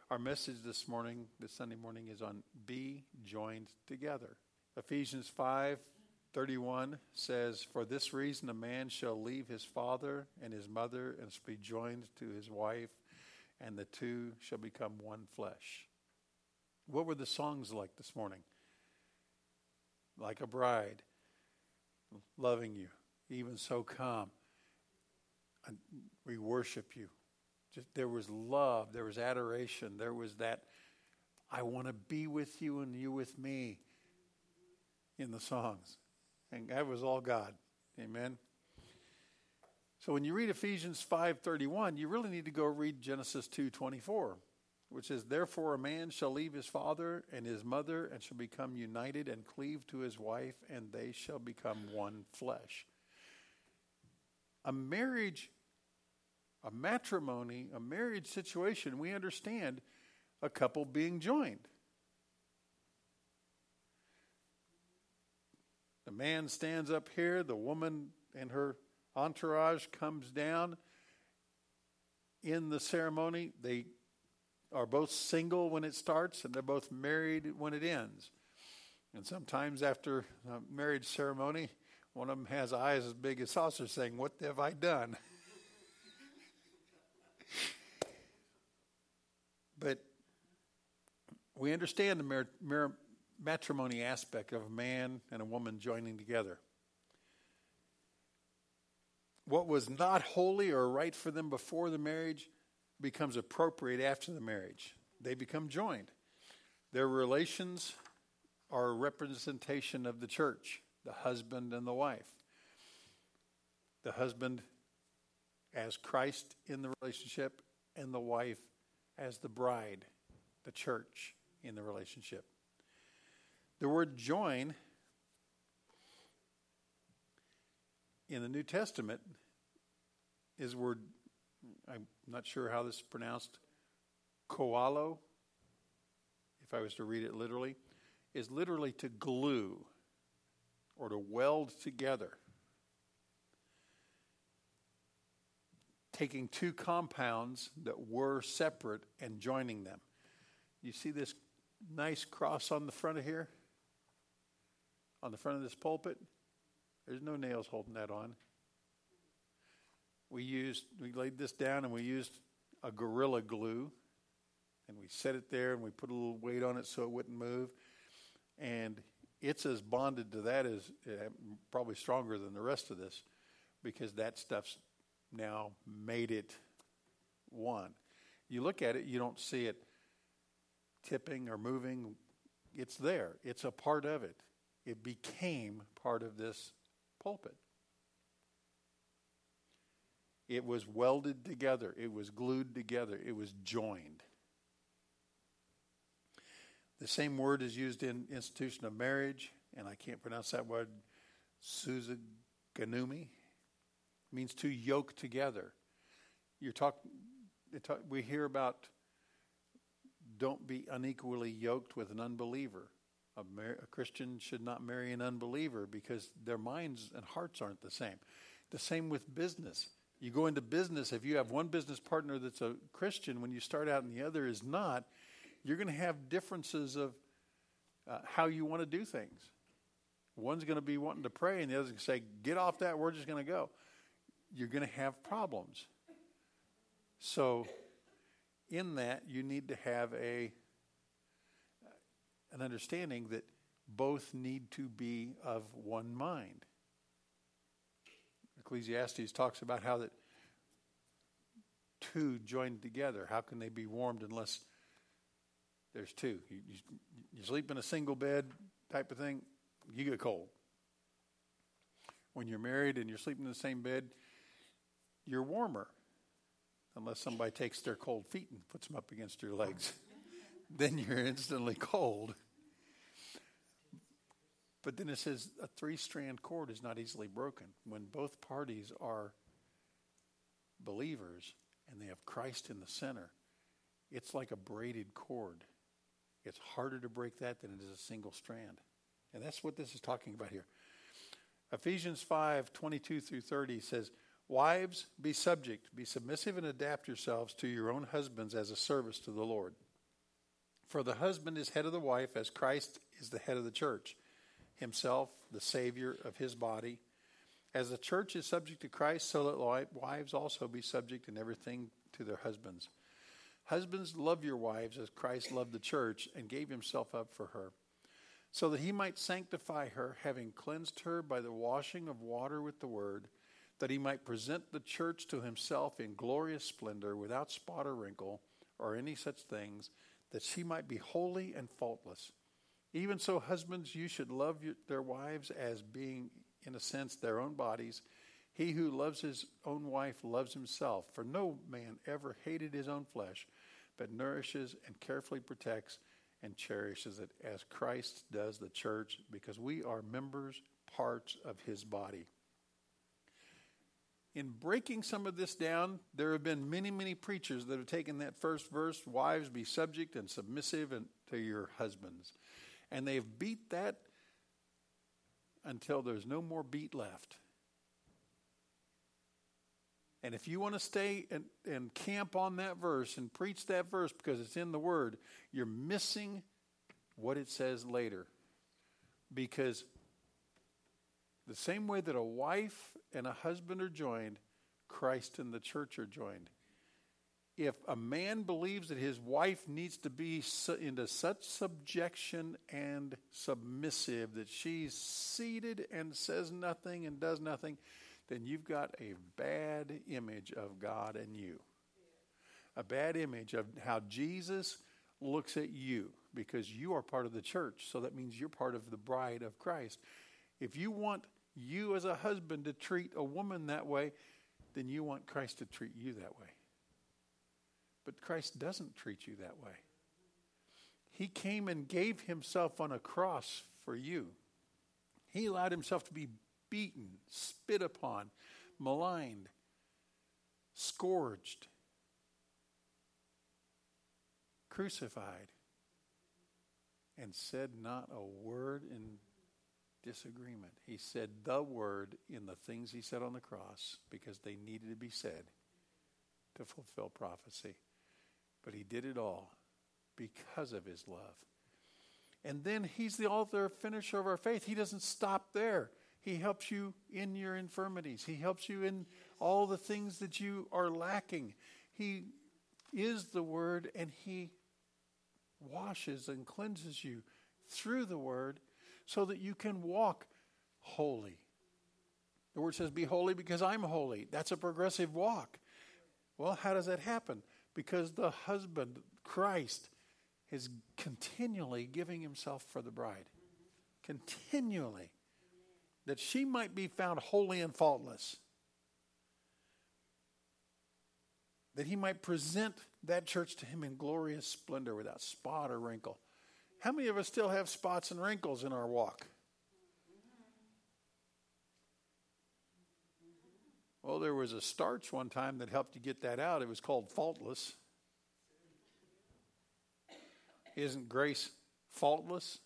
Our message this morning, this Sunday morning, is on be joined together. Ephesians 5:31 says, "For this reason a man shall leave his father and his mother and shall be joined to his wife, and the two shall become one flesh." What were the songs like this morning? Like a bride, loving you, even so come. We worship you. There was love, there was adoration, there was that, I want to be with you and you with me in the songs. And that was all God. Amen. So when you read Ephesians 5:31, you really need to go read Genesis 2:24, which says, "Therefore a man shall leave his father and his mother and shall become united and cleave to his wife, and they shall become one flesh." A marriage, a matrimony, a marriage situation, we understand a couple being joined. The man stands up here, the woman and her entourage comes down. In the ceremony, they are both single when it starts, and they're both married when it ends. And sometimes after a marriage ceremony, one of them has eyes as big as saucers saying, "What have I done?" But we understand the matrimony aspect of a man and a woman joining together. What was not holy or right for them before the marriage becomes appropriate after the marriage. They become joined. Their relations are a representation of the church, the husband and the wife. The husband as Christ in the relationship, and the wife as the bride, the church in the relationship. The word join in the New Testament is the word, I'm not sure how this is pronounced, koalo, if I was to read it literally, is literally to glue or to weld together. Taking two compounds that were separate and joining them. You see this nice cross on the front of here? On the front of this pulpit? There's no nails holding that on. We laid this down and we used a Gorilla Glue, and we set it there and we put a little weight on it so it wouldn't move. And it's as bonded to that as probably stronger than the rest of this, because that stuff's now made it one. You look at it, you don't see it tipping or moving. It's there. It's a part of it. It became part of this pulpit. It was welded together. It was glued together. It was joined. The same word is used in institution of marriage, and I can't pronounce that word, suzaganumi. Means to yoke together. We hear about don't be unequally yoked with an unbeliever. A Christian should not marry an unbeliever because their minds and hearts aren't the same. The same with business. You go into business, if you have one business partner that's a Christian, when you start out and the other is not, you're going to have differences of how you want to do things. One's going to be wanting to pray and the other's going to say, "Get off that, we're just going to go." You're going to have problems. So in that, you need to have an understanding that both need to be of one mind. Ecclesiastes talks about how that two joined together. How can they be warmed unless there's two? You sleep in a single bed type of thing, you get cold. When you're married and you're sleeping in the same bed, you're warmer, unless somebody takes their cold feet and puts them up against your legs. Then you're instantly cold. But then it says a 3-strand cord is not easily broken. When both parties are believers and they have Christ in the center, it's like a braided cord. It's harder to break that than it is a single strand. And that's what this is talking about here. Ephesians 5:22-30 says, "Wives, be submissive and adapt yourselves to your own husbands as a service to the Lord. For the husband is head of the wife, as Christ is the head of the church, himself the Savior of his body. As the church is subject to Christ, so let wives also be subject in everything to their husbands. Husbands, love your wives as Christ loved the church and gave himself up for her, so that he might sanctify her, having cleansed her by the washing of water with the word, that he might present the church to himself in glorious splendor, without spot or wrinkle, or any such things, that she might be holy and faultless. Even so, husbands, you should love their wives as being, in a sense, their own bodies. He who loves his own wife loves himself. For no man ever hated his own flesh, but nourishes and carefully protects and cherishes it, as Christ does the church, because we are members, parts of his body. In breaking some of this down, there have been many, many preachers that have taken that first verse, wives, be subject and submissive to your husbands. And they've beat that until there's no more beat left. And if you want to stay and camp on that verse and preach that verse because it's in the Word, you're missing what it says later. Because the same way that a wife and a husband are joined, Christ and the church are joined. If a man believes that his wife needs to be into such subjection and submissive that she's seated and says nothing and does nothing, then you've got a bad image of God and you. A bad image of how Jesus looks at you, because you are part of the church. So that means you're part of the bride of Christ. If you want you as a husband to treat a woman that way, then you want Christ to treat you that way. But Christ doesn't treat you that way. He came and gave himself on a cross for you. He allowed himself to be beaten, spit upon, maligned, scourged, crucified, and said not a word in disagreement. He said the word in the things he said on the cross because they needed to be said to fulfill prophecy. But he did it all because of his love. And then he's the author, finisher of our faith. He doesn't stop there. He helps you in your infirmities. He helps you in all the things that you are lacking. He is the word, and he washes and cleanses you through the word so that you can walk holy. The word says, be holy because I'm holy. That's a progressive walk. Well, how does that happen? Because the husband, Christ, is continually giving himself for the bride. Continually. That she might be found holy and faultless. That he might present that church to him in glorious splendor without spot or wrinkle. How many of us still have spots and wrinkles in our walk? Well, there was a starch one time that helped you get that out. It was called faultless. Isn't grace faultless?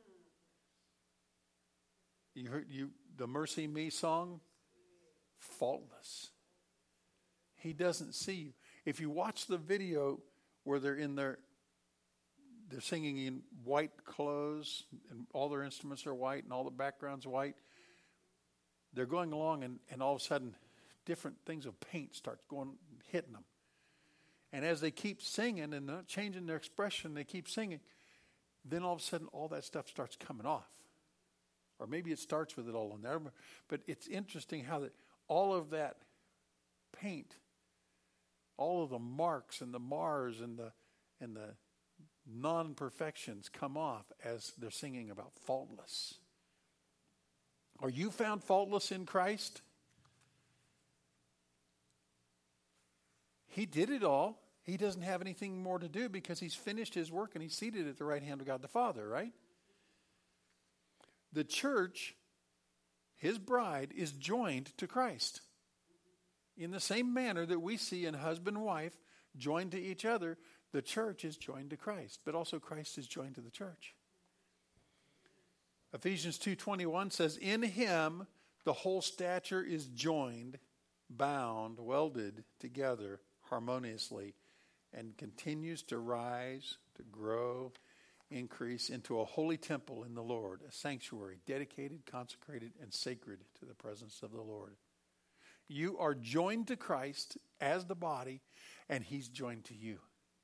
You heard the Mercy Me song? Faultless. He doesn't see you. If you watch the video where they're singing in white clothes and all their instruments are white and all the background's white, they're going along and all of a sudden different things of paint starts hitting them. And as they keep singing and not changing their expression, they keep singing, then all of a sudden all that stuff starts coming off. Or maybe it starts with it all on there. But it's interesting how all of that paint, all of the marks and the mars and the non-perfections come off as they're singing about faultless. Are you found faultless in Christ? He did it all. He doesn't have anything more to do because he's finished his work and he's seated at the right hand of God the Father, right? The church, his bride, is joined to Christ. In the same manner that we see in husband and wife joined to each other, the church is joined to Christ, but also Christ is joined to the church. Ephesians 2:21 says, in him the whole stature is joined, bound, welded together harmoniously and continues to rise, to grow, increase into a holy temple in the Lord, a sanctuary dedicated, consecrated, and sacred to the presence of the Lord. You are joined to Christ as the body, and he's joined to you.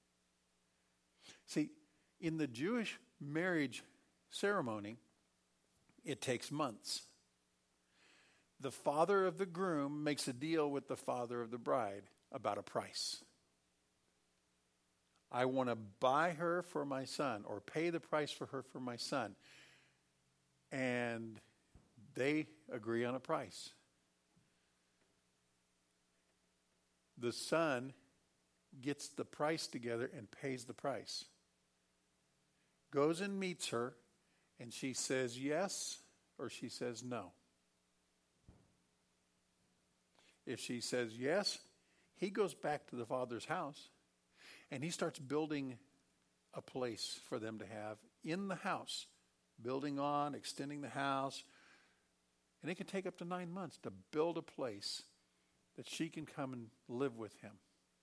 See, in the Jewish marriage ceremony, it takes months. The father of the groom makes a deal with the father of the bride about a price. I want to buy her for my son, or pay the price for her for my son. And they agree on a price. The son gets the price together and pays the price. Goes and meets her, and she says yes, or she says no. If she says yes, he goes back to the father's house, and he starts building a place for them to have in the house. Building on, extending the house. And it can take up to 9 months to build a place that she can come and live with him.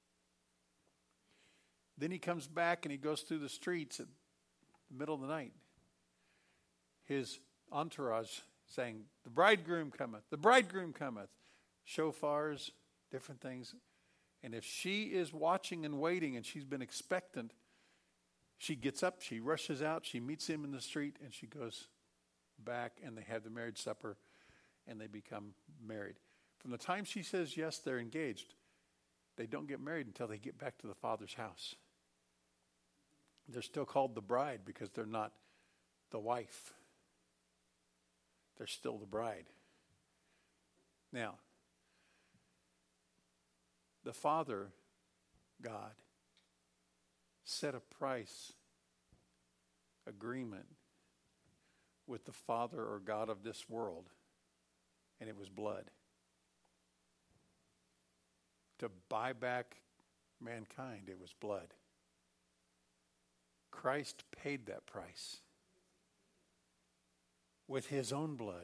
Then he comes back and he goes through the streets at the middle of the night. His entourage saying, "The bridegroom cometh, the bridegroom cometh." Shofars, different things. And if she is watching and waiting and she's been expectant, she gets up, she rushes out, she meets him in the street, and she goes back, and they have the marriage supper, and they become married. From the time she says yes, they're engaged. They don't get married until they get back to the father's house. They're still called the bride because they're not the wife. They're still the bride. Now, the Father, God, set a price agreement with the Father or God of this world, and it was blood. To buy back mankind, it was blood. Christ paid that price with his own blood.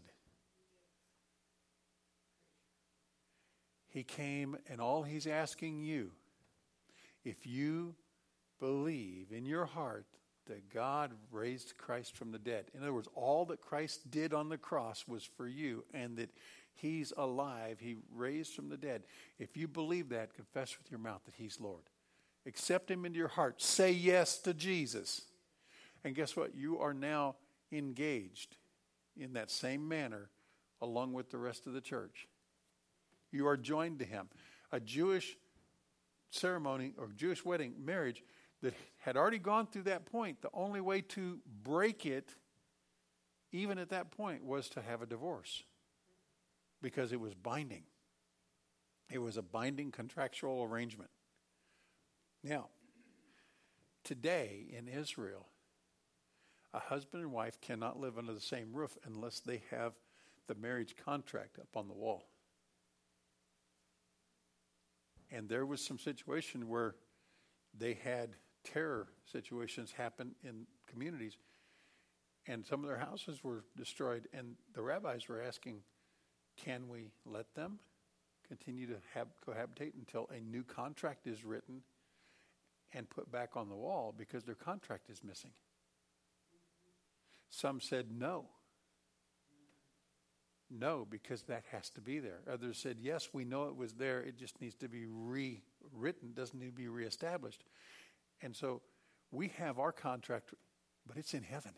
He came, and all he's asking you, if you believe in your heart that God raised Christ from the dead. In other words, all that Christ did on the cross was for you, and that he's alive, he raised from the dead. If you believe that, confess with your mouth that he's Lord. Accept him into your heart. Say yes to Jesus. And guess what? You are now engaged in that same manner along with the rest of the church. You are joined to him. A Jewish ceremony or Jewish wedding, marriage, that had already gone through that point, the only way to break it, even at that point, was to have a divorce. Because it was binding. It was a binding contractual arrangement. Now, today in Israel, a husband and wife cannot live under the same roof unless they have the marriage contract up on the wall. And there was some situation where they had terror situations happen in communities, and some of their houses were destroyed, and the rabbis were asking, can we let them continue to cohabitate until a new contract is written and put back on the wall because their contract is missing? Some said no. No, because that has to be there. Others said, yes, we know it was there. It just needs to be rewritten. Doesn't need to be reestablished. And so we have our contract, but it's in heaven.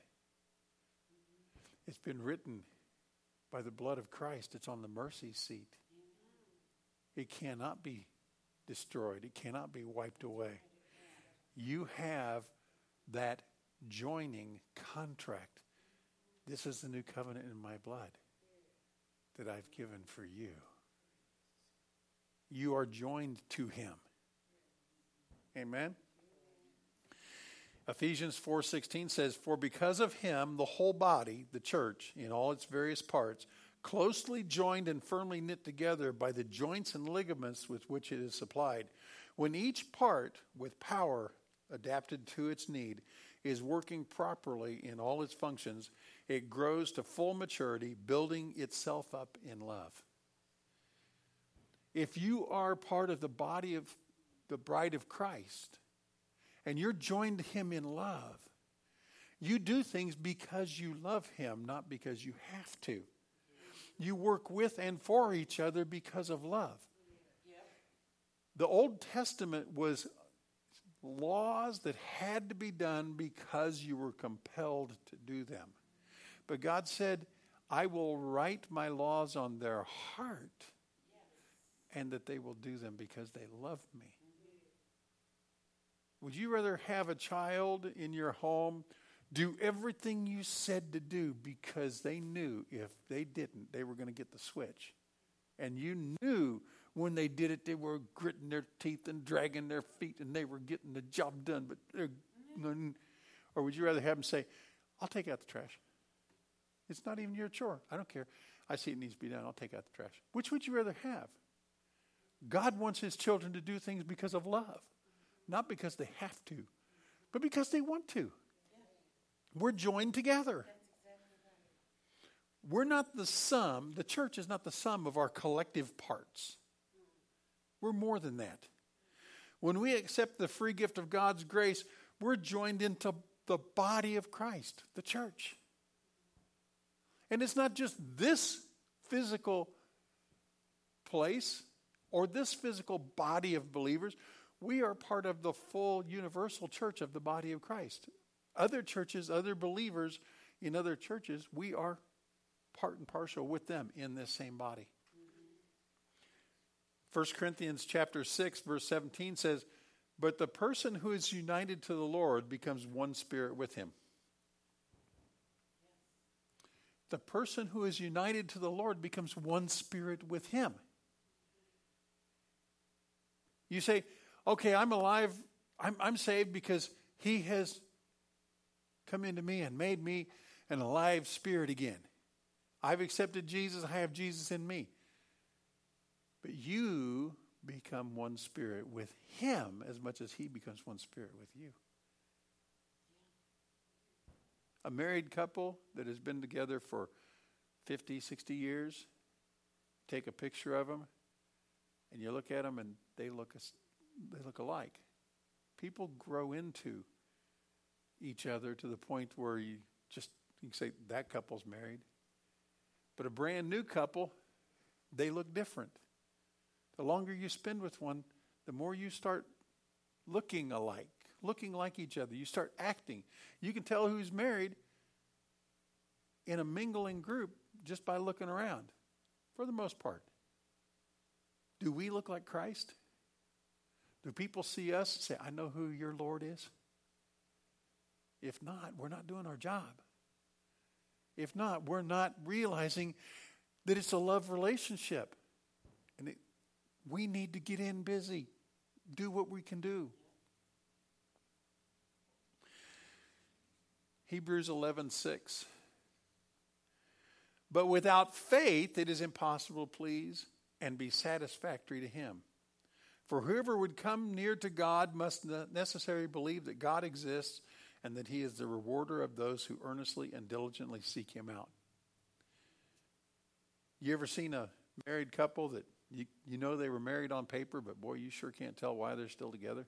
It's been written by the blood of Christ. It's on the mercy seat. It cannot be destroyed. It cannot be wiped away. You have that joining contract. This is the new covenant in my blood that I've given for you. You are joined to him. Amen? Ephesians 4:16 says, "For because of him, the whole body, the church, in all its various parts, closely joined and firmly knit together by the joints and ligaments with which it is supplied, when each part, with power adapted to its need, is working properly in all its functions, it grows to full maturity, building itself up in love." If you are part of the body of the bride of Christ, and you're joined to him in love, you do things because you love him, not because you have to. You work with and for each other because of love. The Old Testament was laws that had to be done because you were compelled to do them. But God said, I will write my laws on their heart, and that they will do them because they love me. Would you rather have a child in your home do everything you said to do because they knew if they didn't, they were going to get the switch? And you knew when they did it, they were gritting their teeth and dragging their feet and they were getting the job done. Or would you rather have them say, I'll take out the trash. It's not even your chore. I don't care. I see it needs to be done. I'll take out the trash. Which would you rather have? God wants his children to do things because of love. Not because they have to, but because they want to. We're joined together. We're not the sum. The church is not the sum of our collective parts. We're more than that. When we accept the free gift of God's grace, we're joined into the body of Christ, the church. And it's not just this physical place or this physical body of believers. We are part of the full universal church of the body of Christ. Other churches, other believers in other churches, we are part and parcel with them in this same body. 1 Corinthians chapter 6, verse 17 says, but the person who is united to the Lord becomes one spirit with him. The person who is united to the Lord becomes one spirit with him. You say, okay, I'm alive, I'm saved because he has come into me and made me an alive spirit again. I've accepted Jesus, I have Jesus in me. But you become one spirit with him as much as he becomes one spirit with you. A married couple that has been together for 50, 60 years, take a picture of them, and you look at them and they look alike. People grow into each other to the point where you can say that couple's married. But a brand new couple, they look different. The longer you spend with one, the more you start looking alike, looking like each other. You start acting. You can tell who's married in a mingling group just by looking around, for the most part. Do we look like Christ? Do people see us and say, I know who your Lord is? If not, we're not doing our job. If not, we're not realizing that it's a love relationship. And we need to get in busy, do what we can do. Hebrews 11:6. But without faith, it is impossible to please and be satisfactory to him. For whoever would come near to God must necessarily believe that God exists and that he is the rewarder of those who earnestly and diligently seek him out. You ever seen a married couple that you know they were married on paper, but boy, you sure can't tell why they're still together?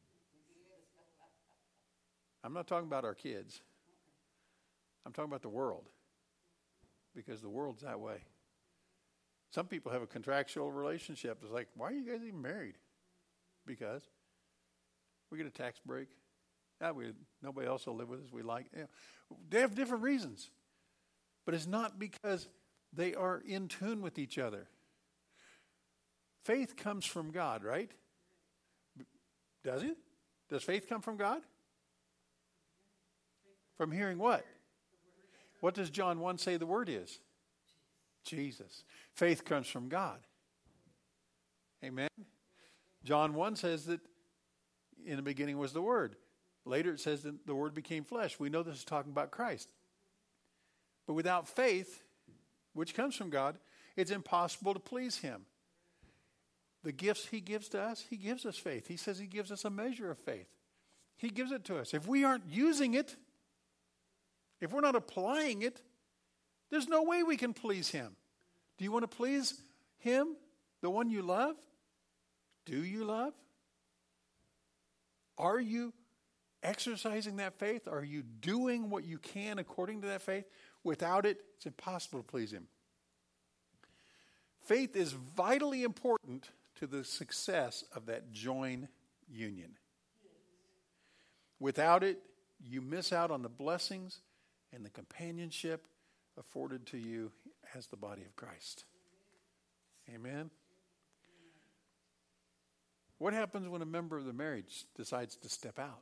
I'm not talking about our kids. I'm talking about the world. Because the world's that way. Some people have a contractual relationship. It's like, why are you guys even married? Because we get a tax break. Nobody else will live with us. We like. They have different reasons. But it's not because they are in tune with each other. Faith comes from God, right? Does it? Does faith come from God? From hearing what? What does John 1 say the word is? Jesus. Faith comes from God. Amen? John 1 says that in the beginning was the Word. Later it says that the Word became flesh. We know this is talking about Christ. But without faith, which comes from God, it's impossible to please him. The gifts he gives to us, he gives us faith. He says he gives us a measure of faith. He gives it to us. If we aren't using it, if we're not applying it, there's no way we can please him. Do you want to please him, the one you love? Do you love? Are you exercising that faith? Are you doing what you can according to that faith? Without it, it's impossible to please him. Faith is vitally important to the success of that join union. Without it, you miss out on the blessings and the companionship afforded to you as the body of Christ. Amen? What happens when a member of the marriage decides to step out?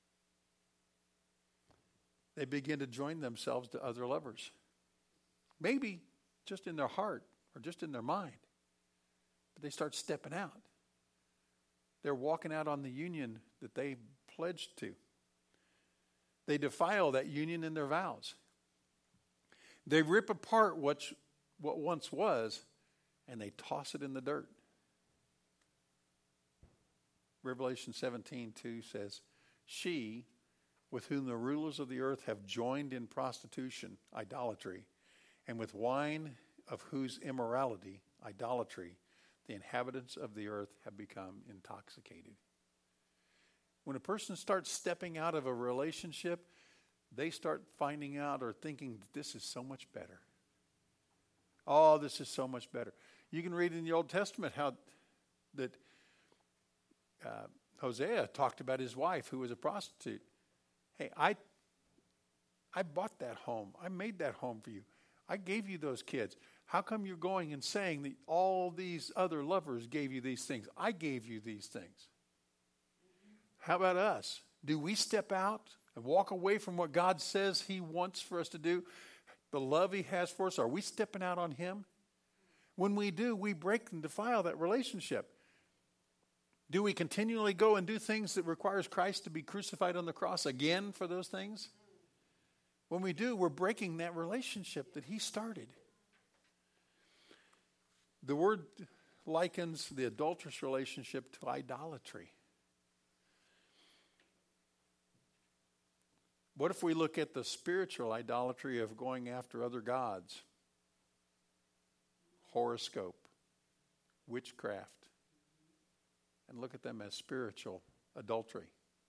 They begin to join themselves to other lovers. Maybe just in their heart or just in their mind. But they start stepping out. They're walking out on the union that they pledged to. They defile that union in their vows. They rip apart what once was, and they toss it in the dirt. Revelation 17:2 says, she, with whom the rulers of the earth have joined in prostitution, idolatry, and with wine of whose immorality, idolatry, the inhabitants of the earth have become intoxicated. When a person starts stepping out of a relationship, they start finding out or thinking, this is so much better. Oh, this is so much better. You can read in the Old Testament how that Hosea talked about his wife who was a prostitute. Hey, I bought that home. I made that home for you. I gave you those kids. How come you're going and saying that all these other lovers gave you these things? I gave you these things. How about us? Do we step out and walk away from what God says he wants for us to do? The love he has for us, are we stepping out on him? When we do, we break and defile that relationship. Do we continually go and do things that requires Christ to be crucified on the cross again for those things? When we do, we're breaking that relationship that he started. The word likens the adulterous relationship to idolatry. What if we look at the spiritual idolatry of going after other gods? Horoscope, witchcraft, and look at them as spiritual adultery.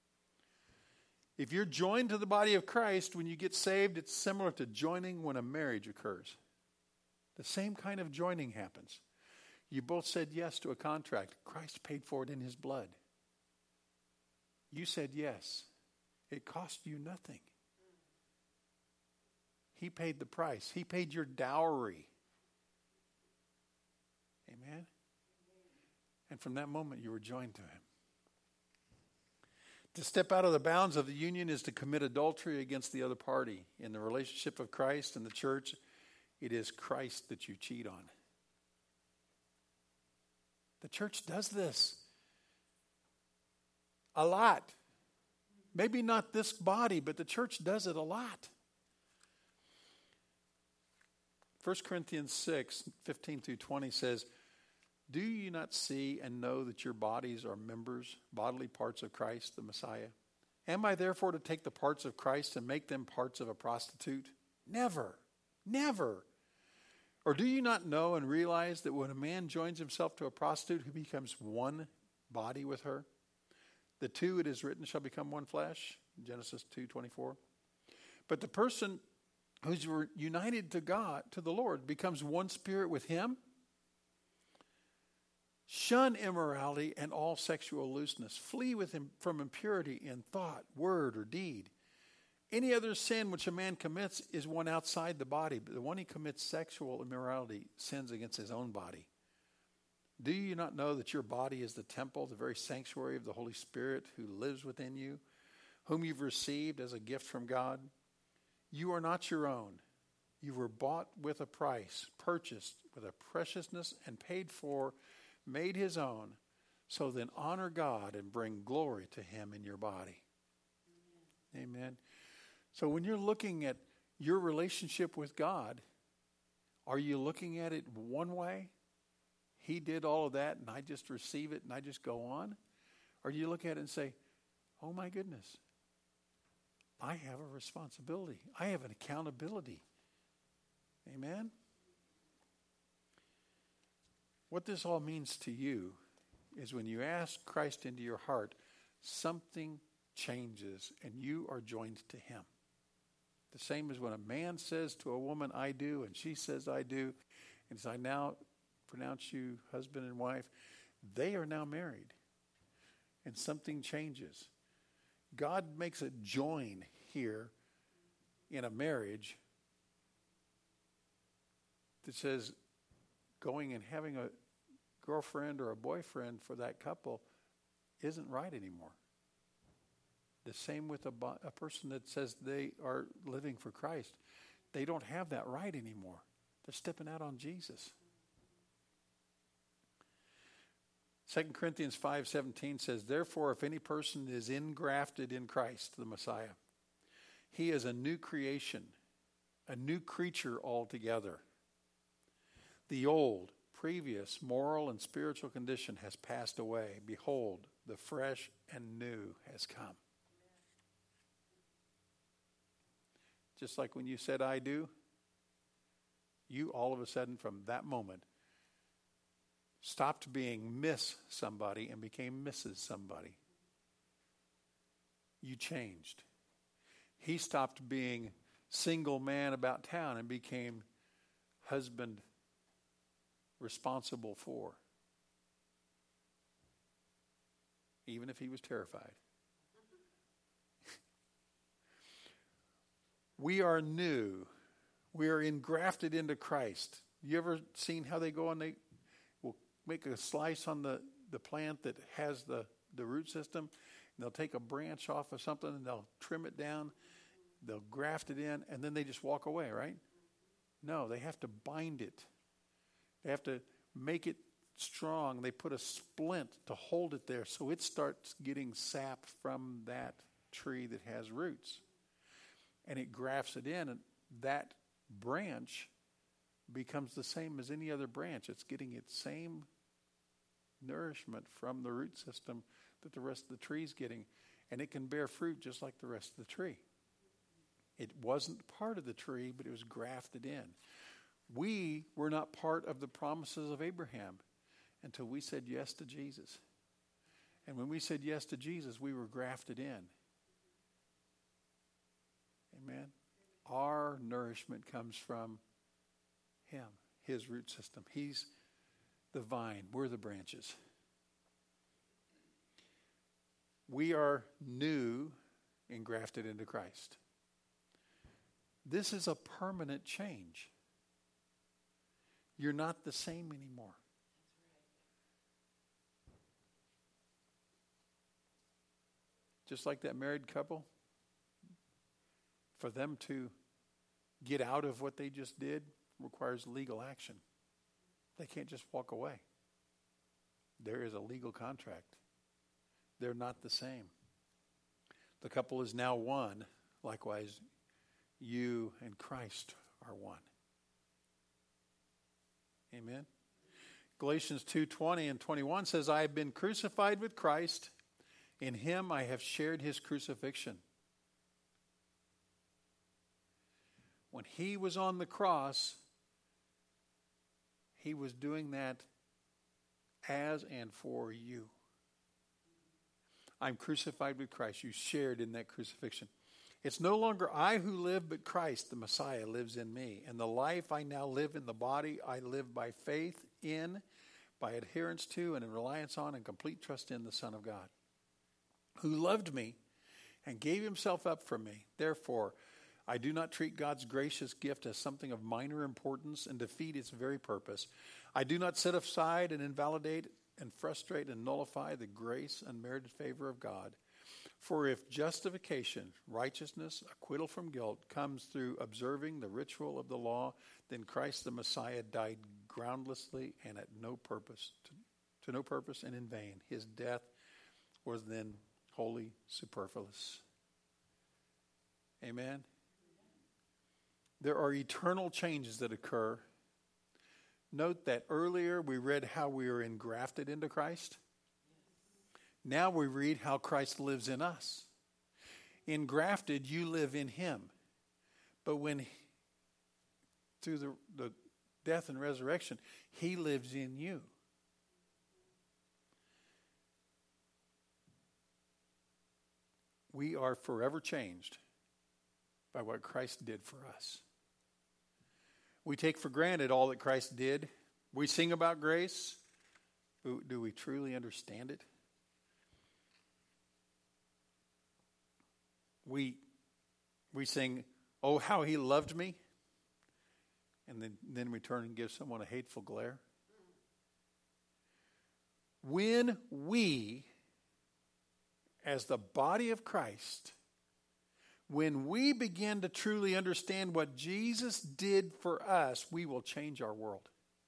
If you're joined to the body of Christ, when you get saved, it's similar to joining when a marriage occurs. The same kind of joining happens. You both said yes to a contract. Christ paid for it in his blood. You said yes. It cost you nothing. He paid the price. He paid your dowry. Amen? And from that moment, you were joined to him. To step out of the bounds of the union is to commit adultery against the other party. In the relationship of Christ and the church, it is Christ that you cheat on. The church does this a lot. Maybe not this body, but the church does it a lot. 1 Corinthians 6:15-20 says, do you not see and know that your bodies are members, bodily parts of Christ, the Messiah? Am I therefore to take the parts of Christ and make them parts of a prostitute? Never, never. Or do you not know and realize that when a man joins himself to a prostitute, he becomes one body with her? The two, it is written, shall become one flesh. Genesis 2:24. But the person who's united to God, to the Lord, becomes one spirit with him. Shun immorality and all sexual looseness. Flee with him from impurity in thought, word, or deed. Any other sin which a man commits is one outside the body, but the one he commits sexual immorality sins against his own body. Do you not know that your body is the temple, the very sanctuary of the Holy Spirit who lives within you, whom you've received as a gift from God? You are not your own. You were bought with a price, purchased with a preciousness and paid for, made his own. So then honor God and bring glory to him in your body. Amen. So when you're looking at your relationship with God, are you looking at it one way? He did all of that and I just receive it and I just go on? Or do you look at it and say, oh my goodness, I have a responsibility. I have an accountability. Amen? What this all means to you is when you ask Christ into your heart, something changes and you are joined to him. The same as when a man says to a woman, I do, and she says, I do, and says, I now pronounce you husband and wife. They are now married. And something changes. God makes a join here in a marriage that says going and having a girlfriend or a boyfriend for that couple isn't right anymore. The same with a person that says they are living for Christ. They don't have that right anymore. They're stepping out on Jesus. 2 Corinthians 5:17 says, therefore, if any person is engrafted in Christ, the Messiah, he is a new creation, a new creature altogether. The old, previous moral and spiritual condition has passed away. Behold, the fresh and new has come. Just like when you said, I do, you all of a sudden from that moment stopped being Miss somebody and became Mrs. somebody. You changed. He stopped being single man about town and became husband responsible for. Even if he was terrified. We are new. We are engrafted into Christ. You ever seen how they go and they will make a slice on the plant that has the root system? And they'll take a branch off of something and they'll trim it down. They'll graft it in and then they just walk away, right? No, they have to bind it. They have to make it strong. They put a splint to hold it there so it starts getting sap from that tree that has roots. And it grafts it in, and that branch becomes the same as any other branch. It's getting its same nourishment from the root system that the rest of the tree is getting, and it can bear fruit just like the rest of the tree. It wasn't part of the tree, but it was grafted in. We were not part of the promises of Abraham until we said yes to Jesus. And when we said yes to Jesus, we were grafted in. Amen. Our nourishment comes from him, his root system. He's the vine. We're the branches. We are new and grafted into Christ. This is a permanent change. You're not the same anymore. Just like that married couple, for them to get out of what they just did requires legal action. They can't just walk away. There is a legal contract. They're not the same. The couple is now one. Likewise, you and Christ are one. Amen. Galatians 2:20 and 21 says, I have been crucified with Christ. In him I have shared his crucifixion. When he was on the cross, he was doing that as and for you. I'm crucified with Christ. You shared in that crucifixion. It's no longer I who live, but Christ, the Messiah, lives in me. And the life I now live in the body, I live by faith in, by adherence to, and in reliance on, and complete trust in the Son of God, who loved me and gave himself up for me. Therefore, I do not treat God's gracious gift as something of minor importance and defeat its very purpose. I do not set aside and invalidate and frustrate and nullify the grace and merited favor of God. For if justification, righteousness, acquittal from guilt comes through observing the ritual of the law, then Christ the Messiah died groundlessly and at no purpose, to no purpose and in vain. His death was then wholly superfluous. Amen. There are eternal changes that occur. Note that earlier we read how we are engrafted into Christ. Now we read how Christ lives in us. Engrafted, you live in him. But when, through the death and resurrection, he lives in you. we are forever changed by what Christ did for us. We take for granted all that Christ did. We sing about grace. Do we truly understand it? We sing, oh, how he loved me. And then we turn and give someone a hateful glare. When we, as the body of Christ, when we begin to truly understand what Jesus did for us, we will change our world.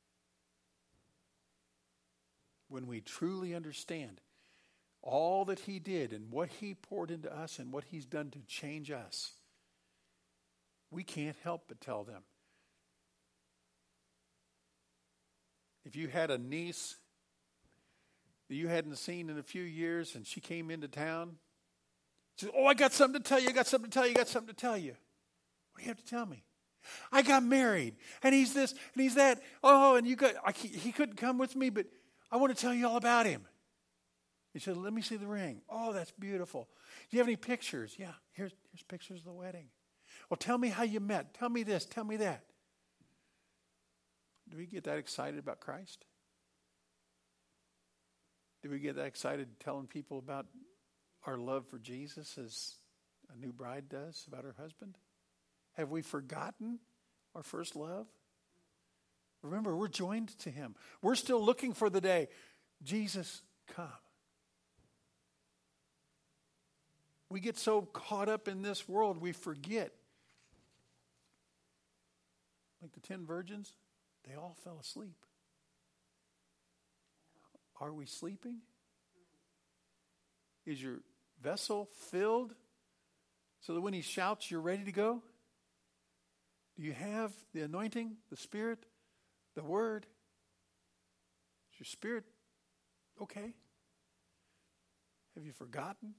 When we truly understand all that he did and what he poured into us and what he's done to change us, we can't help but tell them. If you had a niece that you hadn't seen in a few years and she came into town, she said, oh, I got something to tell you, I got something to tell you, I got something to tell you. What do you have to tell me? I got married, and he's this, and he's that. Oh, and he couldn't come with me, but I want to tell you all about him. He said, let me see the ring. Oh, that's beautiful. Do you have any pictures? Yeah, here's pictures of the wedding. Well, tell me how you met. Tell me this, tell me that. Do we get that excited about Christ? Do we get that excited telling people about our love for Jesus as a new bride does about her husband? Have we forgotten our first love? Remember, we're joined to him. We're still looking for the day. Jesus, come. We get so caught up in this world, we forget. Like the 10 virgins, they all fell asleep. Are we sleeping? Is your vessel filled so that when he shouts, you're ready to go? Do you have the anointing, the Spirit, the Word? Is your spirit okay? Have you forgotten?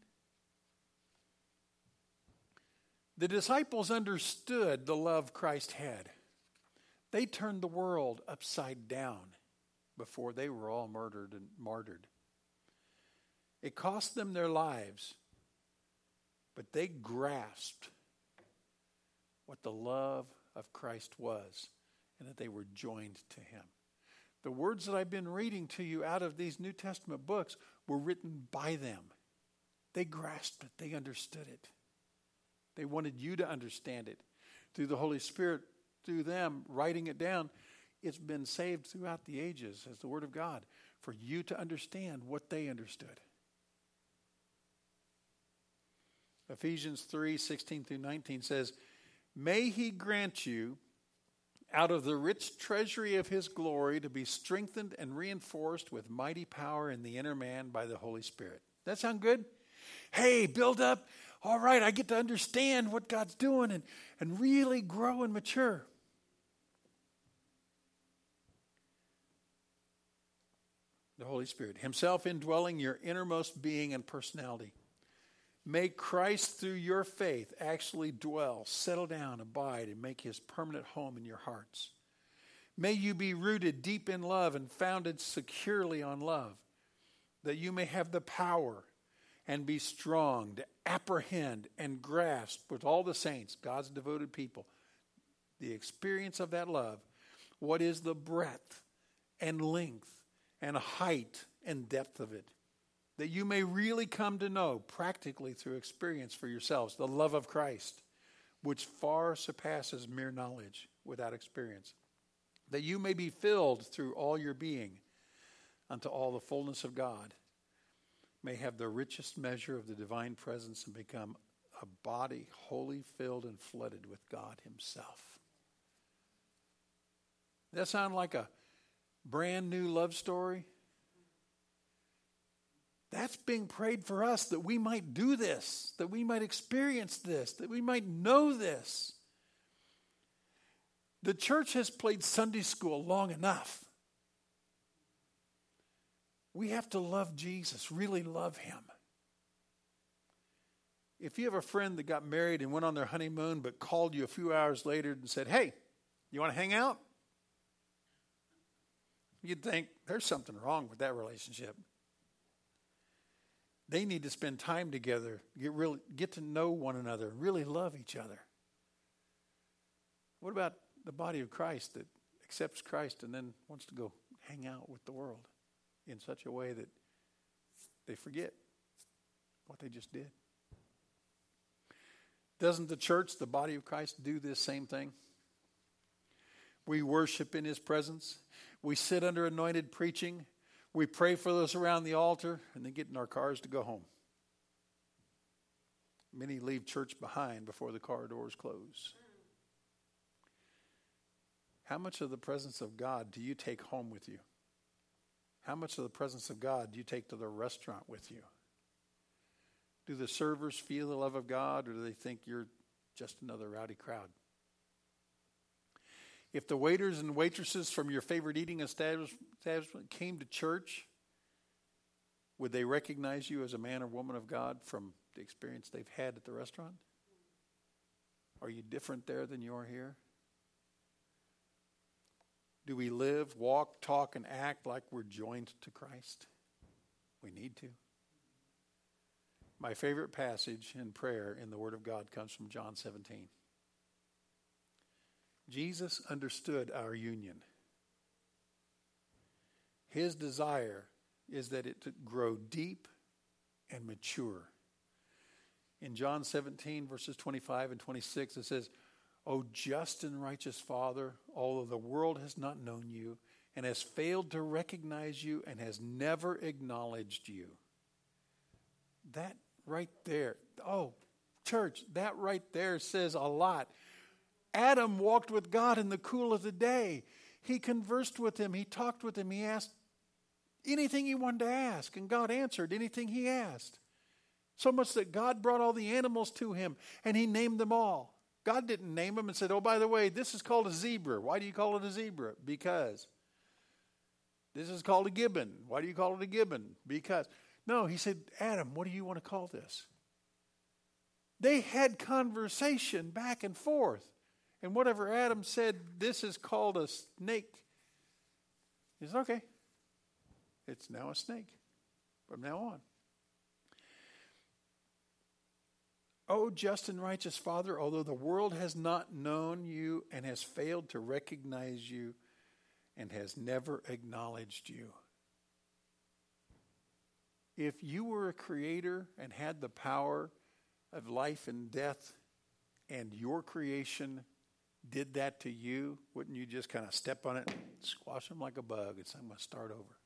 The disciples understood the love Christ had. They turned the world upside down before they were all murdered and martyred. It cost them their lives, but they grasped what the love of Christ was and that they were joined to him. The words that I've been reading to you out of these New Testament books were written by them. They grasped it. They understood it. They wanted you to understand it. Through the Holy Spirit, through them writing it down, it's been saved throughout the ages as the Word of God for you to understand what they understood. Ephesians 3:16-19 says, may he grant you out of the rich treasury of his glory to be strengthened and reinforced with mighty power in the inner man by the Holy Spirit. That sound good? Hey, build up. All right, I get to understand what God's doing and really grow and mature. The Holy Spirit, himself indwelling your innermost being and personality. May Christ, through your faith, actually dwell, settle down, abide, and make his permanent home in your hearts. May you be rooted deep in love and founded securely on love, that you may have the power and be strong to apprehend and grasp with all the saints, God's devoted people, the experience of that love. What is the breadth and length and height and depth of it? That you may really come to know practically through experience for yourselves the love of Christ, which far surpasses mere knowledge without experience. That you may be filled through all your being unto all the fullness of God, may have the richest measure of the divine presence and become a body wholly filled and flooded with God himself. Does that sound like a brand new love story? That's being prayed for us, that we might do this, that we might experience this, that we might know this. The church has played Sunday school long enough. We have to love Jesus, really love him. If you have a friend that got married and went on their honeymoon but called you a few hours later and said, hey, you want to hang out? You'd think there's something wrong with that relationship. They need to spend time together, get to know one another, really love each other. What about the body of Christ that accepts Christ and then wants to go hang out with the world in such a way that they forget what they just did? Doesn't the church, the body of Christ, do this same thing? We worship in his presence. We sit under anointed preaching. We pray for those around the altar and then get in our cars to go home. Many leave church behind before the car doors close. How much of the presence of God do you take home with you? How much of the presence of God do you take to the restaurant with you? Do the servers feel the love of God, or do they think you're just another rowdy crowd? If the waiters and waitresses from your favorite eating establishment came to church, would they recognize you as a man or woman of God from the experience they've had at the restaurant? Are you different there than you are here? Do we live, walk, talk, and act like we're joined to Christ? We need to. My favorite passage in prayer in the Word of God comes from John 17. Jesus understood our union. His desire is that it to grow deep and mature. In John 17, verses 25 and 26, it says, "O just and righteous Father, although the world has not known you and has failed to recognize you and has never acknowledged you." That right there, church, that right there says a lot. Adam walked with God in the cool of the day. He conversed with him. He talked with him. He asked anything he wanted to ask, and God answered anything he asked. So much that God brought all the animals to him, and he named them all. God didn't name them and said, "Oh, by the way, this is called a zebra. Why do you call it a zebra?" Because. This is called a gibbon. Why do you call it a gibbon? Because. No, he said, "Adam, what do you want to call this?" They had conversation back and forth. And whatever Adam said, "This is called a snake," he said, "Okay, it's now a snake from now on." "O just and righteous Father, although the world has not known you and has failed to recognize you and has never acknowledged you." If you were a creator and had the power of life and death, and your creation did that to you, wouldn't you just kind of step on it, squash them like a bug, and say, "I'm going to start over"?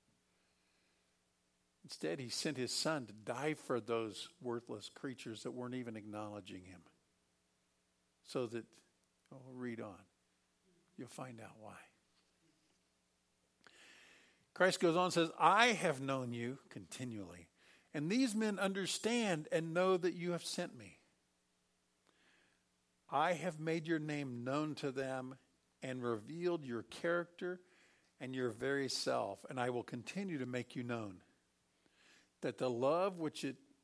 Instead, he sent his son to die for those worthless creatures that weren't even acknowledging him. So that, read on. You'll find out why. Christ goes on and says, "I have known you continually, and these men understand and know that you have sent me. I have made your name known to them and revealed your character and your very self, and I will continue to make you known, that the love with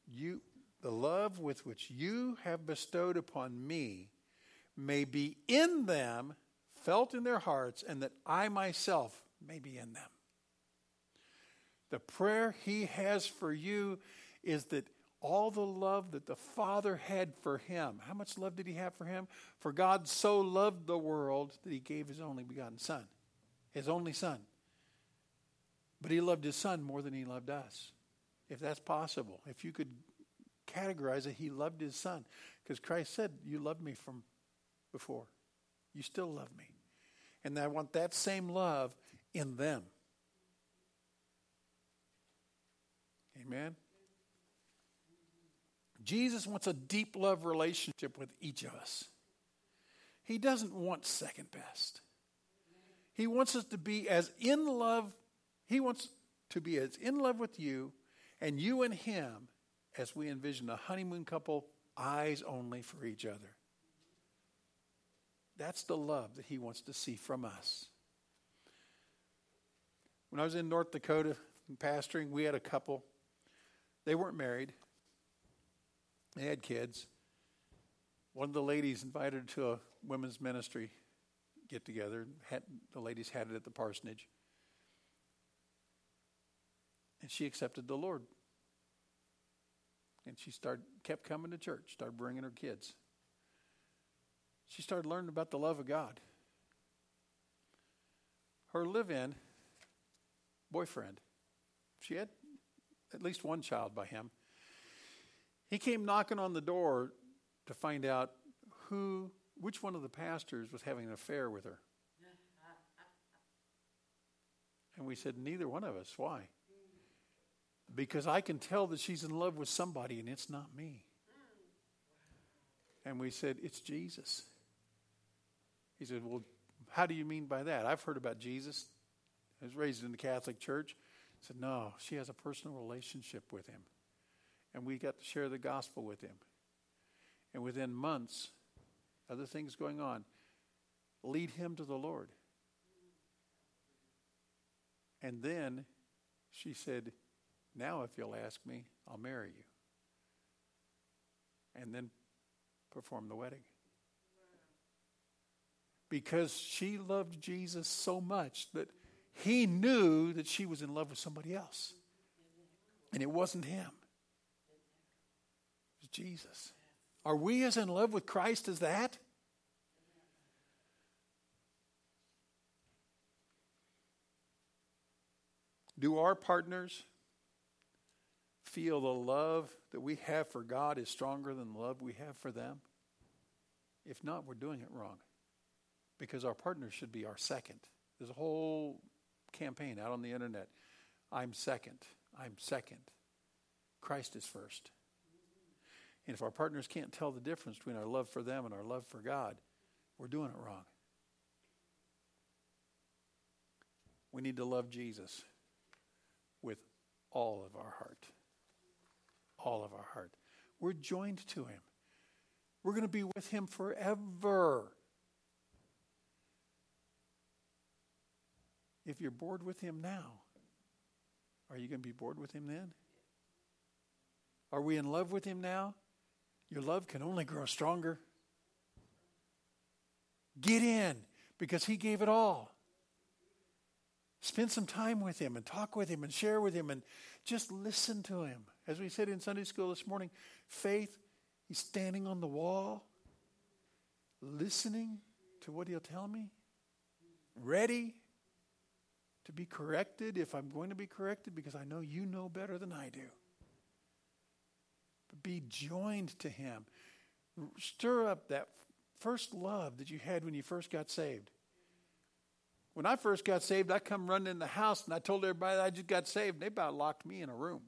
which you have bestowed upon me may be in them, felt in their hearts, and that I myself may be in them." The prayer he has for you is that all the love that the Father had for him. How much love did he have for him? "For God so loved the world that he gave his only begotten Son." His only Son. But he loved his Son more than he loved us. If that's possible. If you could categorize it, he loved his Son. Because Christ said, "You loved me from before. You still love me." And I want that same love in them. Amen? Jesus wants a deep love relationship with each of us. He doesn't want second best. He wants us to be as in love. He wants to be as in love with you and you and him as we envision a honeymoon couple, eyes only for each other. That's the love that he wants to see from us. When I was in North Dakota pastoring, we had a couple. They weren't married. They had kids. One of the ladies invited her to a women's ministry get together. The ladies had it at the parsonage. And she accepted the Lord. And she kept coming to church, started bringing her kids. She started learning about the love of God. Her live-in boyfriend, she had at least one child by him. He came knocking on the door to find out which one of the pastors was having an affair with her. And we said, neither one of us. Why? Because I can tell that she's in love with somebody and it's not me. And we said, it's Jesus. He said, well, how do you mean by that? I've heard about Jesus. I was raised in the Catholic Church. I said, no, she has a personal relationship with him. And we got to share the gospel with him. And within months, other things going on, lead him to the Lord. And then she said, now if you'll ask me, I'll marry you. And then perform the wedding. Because she loved Jesus so much that he knew that she was in love with somebody else. And it wasn't him. It was Jesus. Are we as in love with Christ as that? Do our partners feel the love that we have for God is stronger than the love we have for them? If not, we're doing it wrong. Because our partner should be our second. There's a whole campaign out on the internet. I'm second. I'm second. Christ is first. And if our partners can't tell the difference between our love for them and our love for God, we're doing it wrong. We need to love Jesus with all of our heart. All of our heart. We're joined to him. We're going to be with him forever. If you're bored with him now, are you going to be bored with him then? Are we in love with him now? Your love can only grow stronger. Get in, because he gave it all. Spend some time with him and talk with him and share with him and just listen to him. As we said in Sunday school this morning, faith, he's standing on the wall, listening to what he'll tell me, ready to be corrected if I'm going to be corrected, because I know you know better than I do. But be joined to him. Stir up that first love that you had when you first got saved. When I first got saved, I come running in the house and I told everybody that I just got saved. And they about locked me in a room.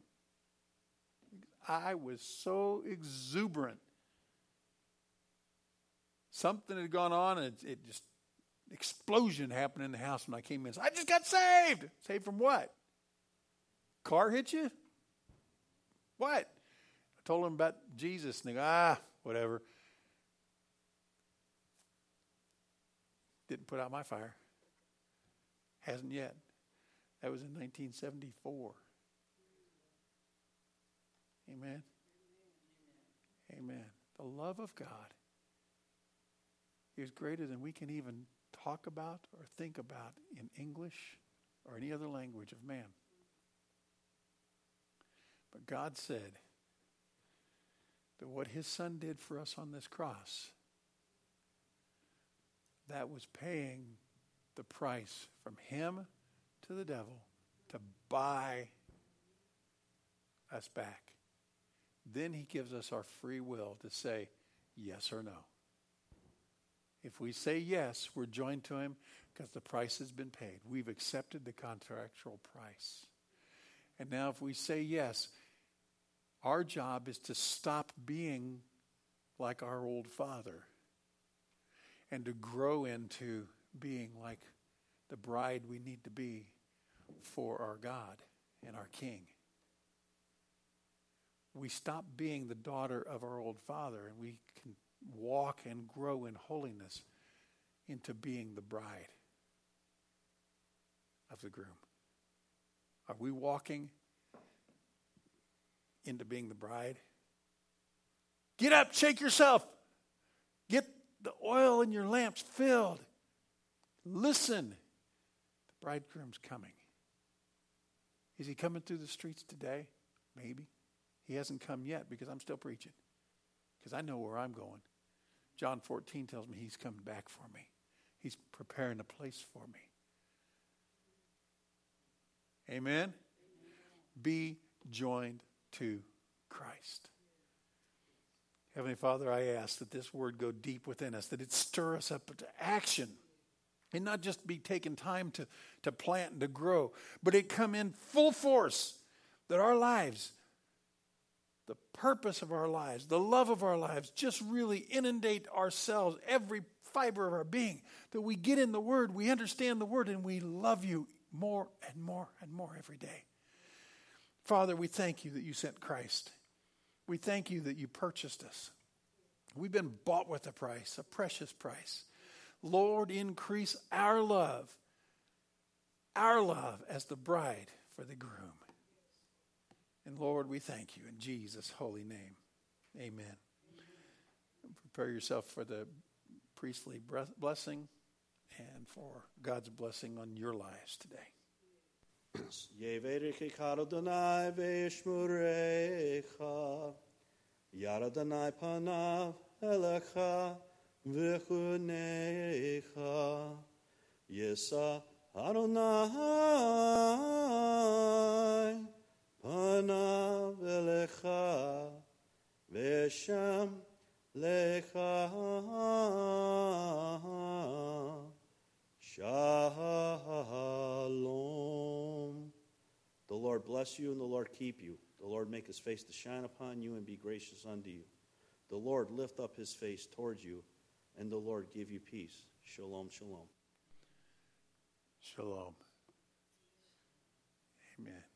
I was so exuberant. Something had gone on and it just, explosion happened in the house when I came in. I just got saved. Saved from what? Car hit you? What? I told them about Jesus and they go, whatever. Didn't put out my fire. Hasn't yet. That was in 1974. Amen. Amen. The love of God is greater than we can even talk about or think about in English or any other language of man. But God said that what his son did for us on this cross, that was paying the price from him to the devil to buy us back. Then he gives us our free will to say yes or no. If we say yes, we're joined to him because the price has been paid. We've accepted the contractual price. And now if we say yes, our job is to stop being like our old father and to grow into being like the bride we need to be for our God and our King. We stop being the daughter of our old father and we can walk and grow in holiness into being the bride of the groom. Are we walking into being the bride? Get up, shake yourself. Get the oil in your lamps filled. Listen. The bridegroom's coming. Is he coming through the streets today? Maybe. He hasn't come yet because I'm still preaching. Because I know where I'm going. John 14 tells me he's coming back for me. He's preparing a place for me. Amen? Be joined to Christ. Heavenly Father, I ask that this word go deep within us, that it stir us up to action, and not just be taking time to plant and to grow, but it come in full force, that our lives, the purpose of our lives, the love of our lives, just really inundate ourselves, every fiber of our being, that we get in the Word, we understand the Word, and we love you more and more and more every day. Father, we thank you that you sent Christ. We thank you that you purchased us. We've been bought with a price, a precious price. Lord, increase our love as the bride for the groom. And Lord, we thank you in Jesus' holy name. Amen. Prepare yourself for the priestly blessing and for God's blessing on your lives today. Yeverechecha Adonai ve'yishmerecha, Yar Adonai panav elecha v'chunecha, Yisa Adonai panav elecha ve'shem lecha Shalom. The Lord bless you and the Lord keep you. The Lord make his face to shine upon you and be gracious unto you. The Lord lift up his face towards you and the Lord give you peace. Shalom, shalom. Shalom. Amen.